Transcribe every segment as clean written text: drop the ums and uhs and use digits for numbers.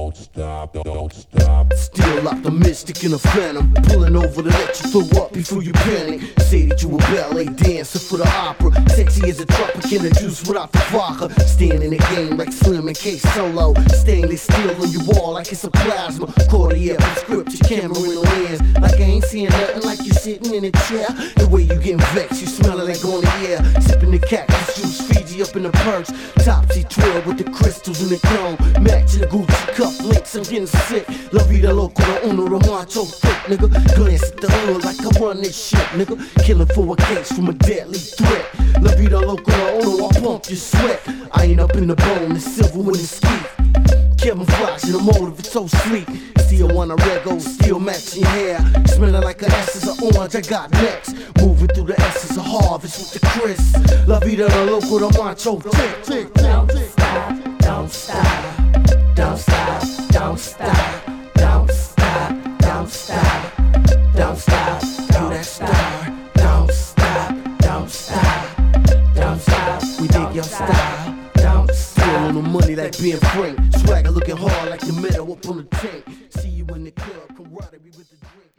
don't stop, don't stop. Still optimistic in a phantom, pulling over to let you throw up before you panic. Say that you a ballet dancer for the opera, sexy as a Tropic in the juice without the vodka. Staying in the game like Slim and K Solo, stainless steel on your wall like it's a plasma. Cartier prescription camera in the lens, like I ain't seeing nothing, like you sitting in a chair. The way you getting vexed, you smelling like on the air. Sipping the cactus juice, Fiji up in the perch. Topsy twirl with the crystals in the cone, matching the Gucci cuff links. I'm getting sick. La vida loca, the uno, the macho thick, nigga. Glance at the hood like I run this shit, nigga. Killing for a case from a deadly threat. La vida loca, the uno, I pump your sweat. I ain't up in the bone, the silver with the ski. Kevin Fox in the motive, it's so sleek. Still wanna rego, still matching hair. Smelling like an essence of orange, I got next. Moving through the essence of harvest with the crisp. La vida loca, the macho thick, thick, Don't stop, don't stop, don't stop, don't stop, don't stop, don't stop, don't stop, don't stop, don't stop, don't stop, don't stop. We dig your style. Still on the money like being frank. Swagger looking hard like the metal up on the tank. See you in the club, camaraderie with the drink.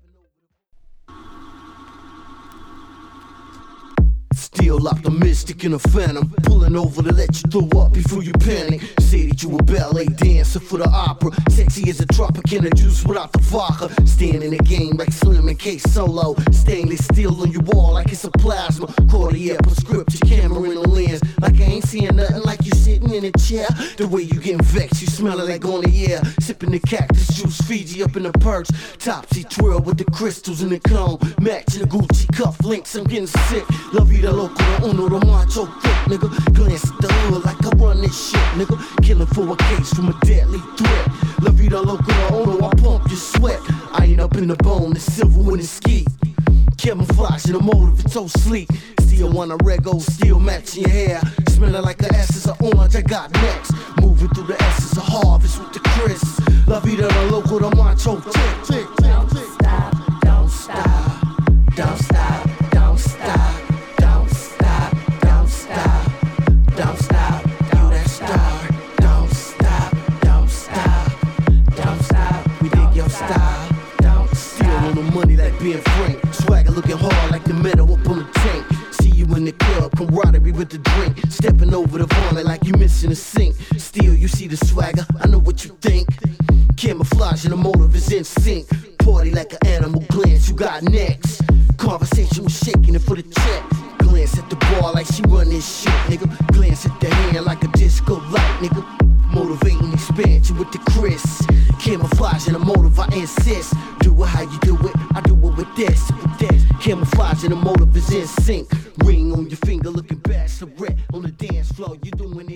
Still optimistic in a phantom, pulling over to let you throw up before you panic. Say that you a ballet dancer for the opera, sexy as a Tropic in the juice without the vodka. Staying in the game like Slim and K Solo, stainless steel on your wall like it's a plasma. Cartier prescription camera in the lens, like I ain't seeing nothing, like you sitting in a chair. The way you getting vexed, you smelling like on the air. Sipping the cactus juice, Fiji up in the perch. Topsy twirl with the crystals in the cone, matching the Gucci cuff links. I'm getting sick. La vida loca, the uno, the macho thick, nigga. Glance at the hood like I run this shit, nigga. Killing for a case from a deadly threat. La vida loca, the uno, I pump your sweat. I ain't up in the bone, the silver when it's ski. Kevin Fox in the motive, it's so sleek. Still wanna rego, still matching your hair. Smelling like an essence of orange, I got next. Moving through the essence of harvest with the crisp. La vida loca, the macho thick, thick, thick. Don't stop, don't stop, don't stop, don't stop, don't stop, don't stop, don't stop, You that star, don't stop, don't stop, don't stop. we dig your style. Don't Still stop. on the money like being frank. Swagger looking hard like the metal up on the tank. See you in the club, camaraderie with the drink. Stepping over the vomit like you missing a sink. Still you see the swagger, I know what you think. Camouflage and the motive is in sync. Party like an animal, glance, you got next. Conversation was shaking it for the check. Glance at the bar like she run this shit, nigga. Glance at the hand like a disco light, nigga. Motivating expansion with the Chris. Camouflage and the motive, I insist. Do it how you do it, I do it with this, with this. Camouflage and the motive is in sync. Ring on your finger, looking bachelorette on the dance floor. You doing it.